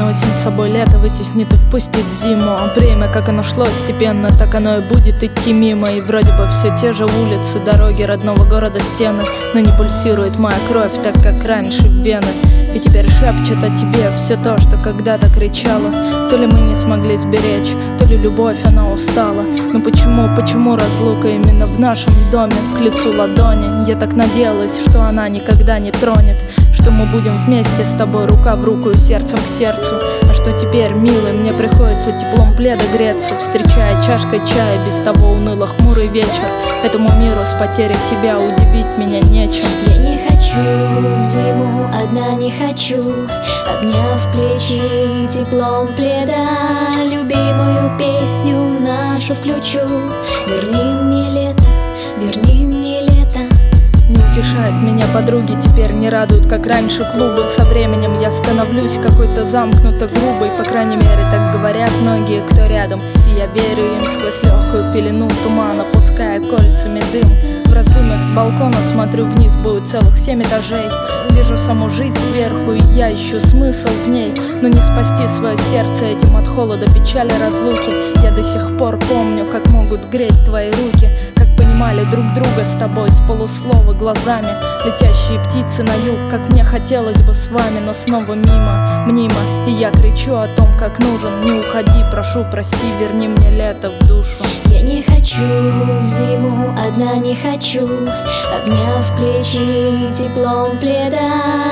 осень с собой лето вытеснит и впустит в зиму. Время, как оно шло степенно, так оно и будет идти мимо. И вроде бы все те же улицы, дороги родного города, стены, но не пульсирует моя кровь так, как раньше в вены. И теперь шепчет о тебе все то, что когда-то кричала. То ли мы не смогли сберечь, то ли любовь, она устала. Но почему разлука именно в нашем доме? К лицу ладони, я так надеялась, что она никогда не тронет, что мы будем вместе с тобой рука в руку и сердцем к сердцу. А что теперь, милый, мне приходится теплом пледа греться, встречая чашкой чая без того уныло хмурый вечер. Этому миру с потерей тебя удивить меня нечем. Я не хочу зиму, одна не хочу, обняв плечи теплом пледа, любимую песню нашу включу. Верни мне лето, верни мне лето. Не утешают меня подруги, теперь не радуют, как раньше клубы. Со временем я становлюсь какой-то замкнуто грубой, по крайней мере так говорят многие, кто рядом. И я верю им сквозь легкую пелену тумана, пуская кольцами дым. В раздумьях с балкона смотрю вниз, будет целых 7 этажей. Вижу саму жизнь сверху, и я ищу смысл в ней. Но не спасти свое сердце этим от холода, печали, разлуки. Я до сих пор помню, как могут греть твои руки, как понимали друг друга с тобой с полуслова глазами. Летящие птицы на юг, как мне хотелось бы с вами, но снова мнимо. И я кричу о том, как нужен. Не уходи, прошу, прости, верни мне лето в душу. Я не хочу зиму, одна не хочу, обняв плечи теплом пледа,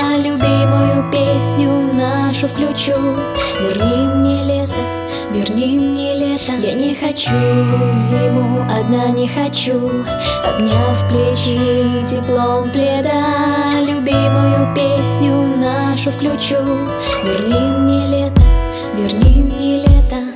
любимую песню нашу включу. Верни мне лето, верни мне лето. Я не хочу зиму, одна не хочу, обняв плечи теплом пледа, любимую песню нашу включу. Верни мне лето, верни мне лето.